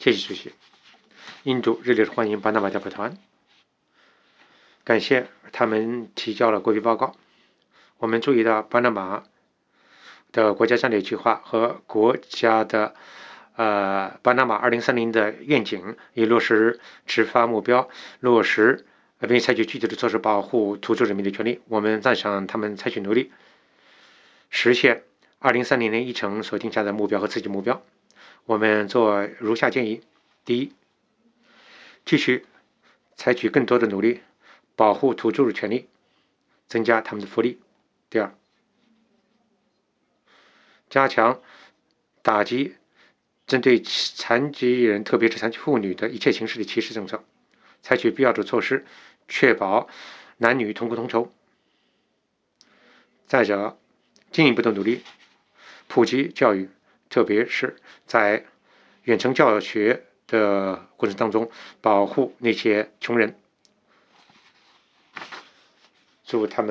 谢谢主席。印度热烈欢迎巴拿马代表团，感谢他们提交了国会报告。我们注意到巴拿马的国家战略计划和国家的巴拿马2030的愿景，以落实执法目标，落实并采取具体的措施保护土著人民的权利。我们赞赏他们采取努力，实现2030年议程所定下的目标和刺激目标。我们做如下建议：第一，继续采取更多的努力保护土著的权利，增加他们的福利。第二，加强打击针对残疾人，特别是残疾妇女的一切形式的歧视政策，采取必要的措施，确保男女同工同酬。再者，进一步的努力普及教育，特别是在远程教学的过程当中，保护那些穷人，祝他们